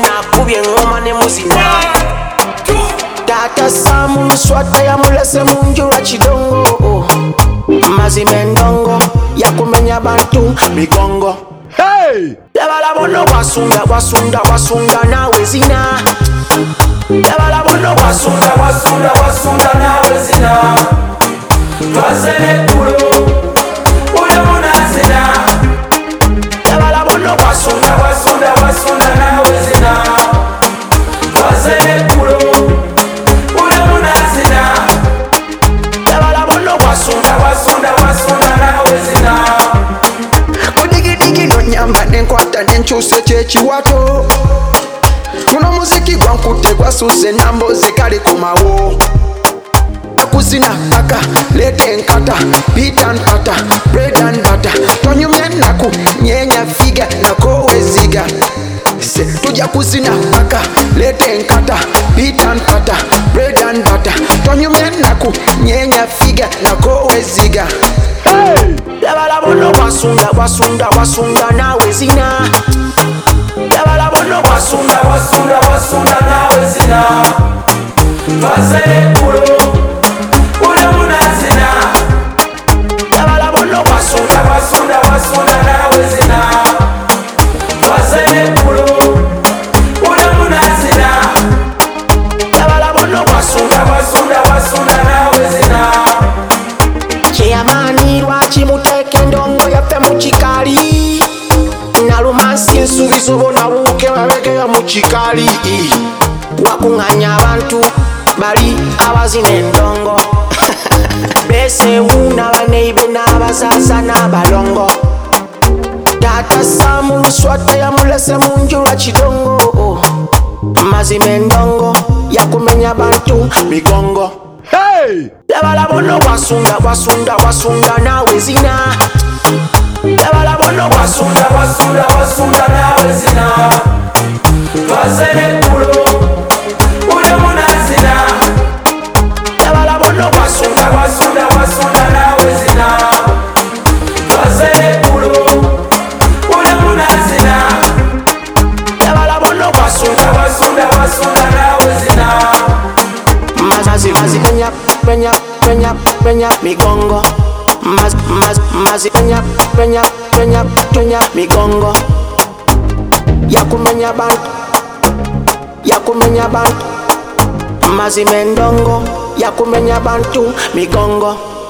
nakubye ngoma ne muzina. Tata Samu Luswata yamulese munju lwa kidongo. Mazima endongo yakumenya bantu migongo. Hey! Yabala bono wasunda nawe zina. Yabala bono wasunda nawe zina. Twazene kulo uyo munazina. Yabala bono wasunda nawe zina. Twazene kulo uyo munazina. Yabala bono wasunda nawe zina. Kudigidigi nonyamba nenkwata nenkyuse kyekiwato. Guno muziki gwankute gwasuse nambo zikali kumawo. Kuzina paka, lete nkata, beat and butter, bread and butter. Tonyumye naku, nyenya figa, nakowe ziga. Se, tuja kuzina paka, lete nkata, beat and butter, bread and butter. Tonyumye naku, nyenya figa, nakowe ziga. Hey! Yabala bono wasunda nawe zina. Yabala bono wasunda nawe zina. Twazene kulo uyo munazina. Yabala bono wasunda nawe zina. Twazene kulo uyo munazina. Yabala bono wasunda nawe zina. Kyeyamani lwaki muteeka endongo yaffe mu kikali. Nalumansi ensuubizo bona buuke babegeya mu kikali. Wakuŋŋanya abantu bali abazina endongo. Beesewu n'abaneibe n'abazaasa n'abalongo. Taata Samu Luswata yamulese munju lwa kidongo. Mazima endongo yakumenya bantu migongo. Hey! Yabala bono wasunda nawe zina. Yabala bono wasunda nawe zina. Twazene kulo uyo munazina. Yabala bono wasunda nawe zina. Twazene kulo uyo munazina. Yabala bono wasunda nawe zina. Mazi penya migongo. Mazi penya migongo. Yakumenya bantu. Mazima endongo yakumenya bantu migongo.